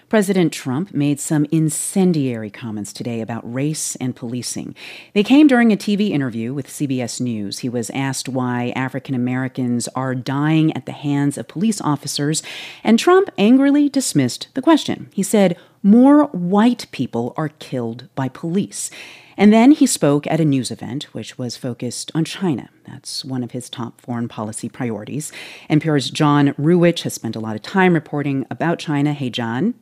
President Trump made some incendiary comments today about race and policing. They came during a TV interview with CBS News. He was asked why African Americans are dying at the hands of police officers, and Trump angrily dismissed the question. He said, "More white people are killed by police." And then he spoke at a news event which was focused on China. That's one of his top foreign policy priorities. NPR's John Ruwitch has spent a lot of time reporting about China. Hey, John.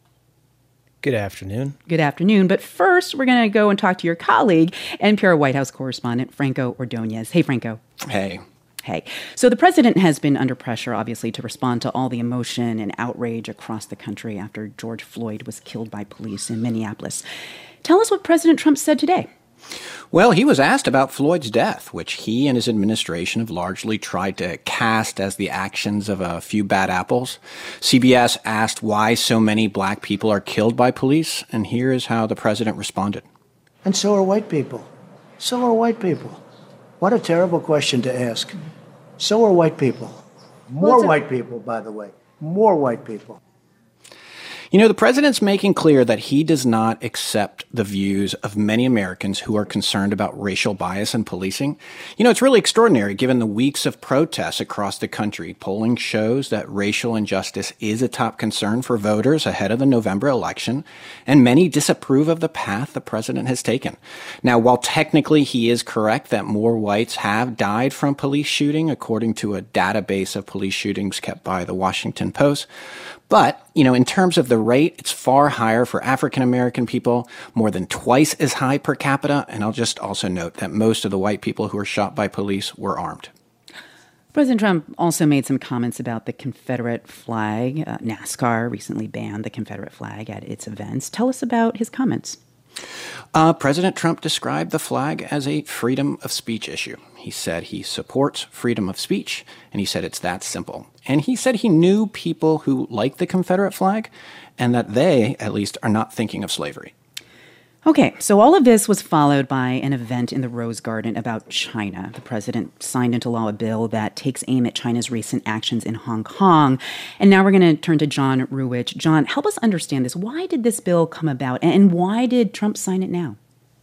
Good afternoon. Good afternoon. But first, we're going to go and talk to your colleague, NPR White House correspondent Franco Ordonez. Hey, Franco. Hey. Hey. So the president has been under pressure, obviously, to respond to all the emotion and outrage across the country after George Floyd was killed by police in Minneapolis. Tell us what President Trump said today. Well, he was asked about Floyd's death, which he and his administration have largely tried to cast as the actions of a few bad apples. CBS asked why so many black people are killed by police, and here is how the president responded. And so are white people. So are white people. What a terrible question to ask. So are white people. More white people, by the way. More white people. You know, the president's making clear that he does not accept the views of many Americans who are concerned about racial bias in policing. You know, it's really extraordinary given the weeks of protests across the country. Polling shows that racial injustice is a top concern for voters ahead of the November election, and many disapprove of the path the president has taken. Now, while technically he is correct that more whites have died from police shooting, according to a database of police shootings kept by the Washington Post, but, you know, in terms of the rate, it's far higher for African-American people, more than twice as high per capita. And I'll just also note that most of the white people who were shot by police were armed. President Trump also made some comments about the Confederate flag. NASCAR recently banned the Confederate flag at its events. Tell us about his comments. President Trump described the flag as a freedom of speech issue. He said he supports freedom of speech, and he said it's that simple. And he said he knew people who like the Confederate flag, and that they, at least, are not thinking of slavery. Okay, so all of this was followed by an event in the Rose Garden about China. The president signed into law a bill that takes aim at China's recent actions in Hong Kong. And now we're going to turn to John Ruwitch. John, help us understand this. Why did this bill come about, and why did Trump sign it now?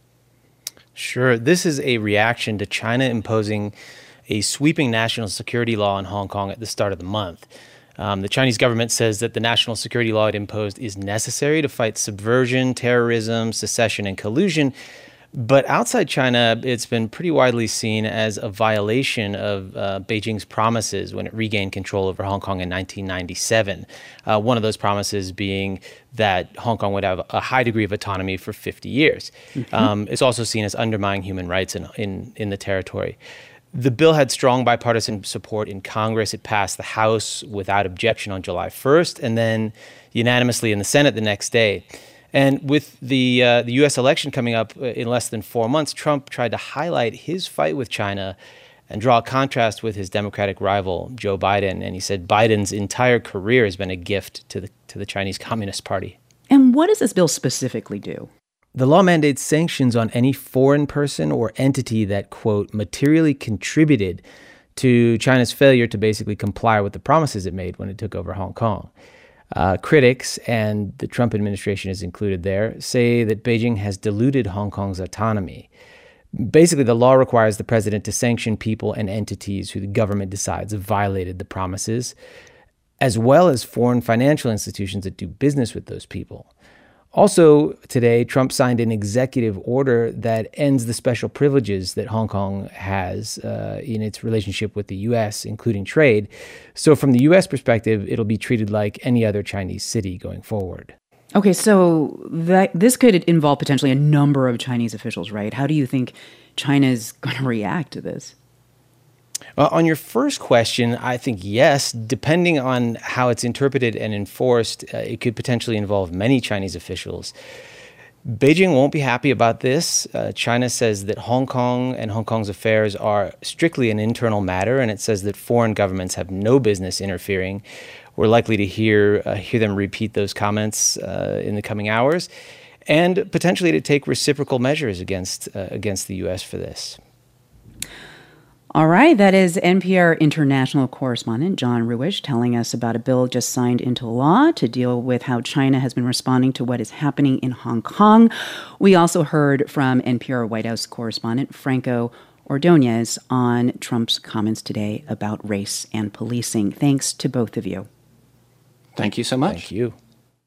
Sure. This is a reaction to China imposing a sweeping national security law in Hong Kong at the start of the month. The Chinese government says that the national security law it imposed is necessary to fight subversion, terrorism, secession, and collusion. But outside China, it's been pretty widely seen as a violation of Beijing's promises when it regained control over Hong Kong in 1997. One of those promises being that Hong Kong would have a high degree of autonomy for 50 years. It's also seen as undermining human rights in the territory. The bill had strong bipartisan support in Congress. It passed the House without objection on July 1st and then unanimously in the Senate the next day. And with the U.S. election coming up in less than 4 months, Trump tried to highlight his fight with China and draw a contrast with his Democratic rival, Joe Biden. And he said Biden's entire career has been a gift to the Chinese Communist Party. And what does this bill specifically do? The law mandates sanctions on any foreign person or entity that, quote, materially contributed to China's failure to basically comply with the promises it made when it took over Hong Kong. Critics, and the Trump administration is included there, say that Beijing has diluted Hong Kong's autonomy. Basically, the law requires the president to sanction people and entities who the government decides have violated the promises, as well as foreign financial institutions that do business with those people. Also, today, Trump signed an executive order that ends the special privileges that Hong Kong has in its relationship with the U.S., including trade. So from the U.S. perspective, it'll be treated like any other Chinese city going forward. Okay, so this could involve potentially a number of Chinese officials, right? How do you think China's going to react to this? On your first question, I think yes. Depending on how it's interpreted and enforced, it could potentially involve many Chinese officials. Beijing won't be happy about this. China says that Hong Kong and Hong Kong's affairs are strictly an internal matter, and it says that foreign governments have no business interfering. We're likely to hear them repeat those comments in the coming hours, and potentially to take reciprocal measures against the U.S. for this. All right, that is NPR international correspondent John Ruish telling us about a bill just signed into law to deal with how China has been responding to what is happening in Hong Kong. We also heard from NPR White House correspondent Franco Ordonez on Trump's comments today about race and policing. Thanks to both of you. Thank you so much. Thank you.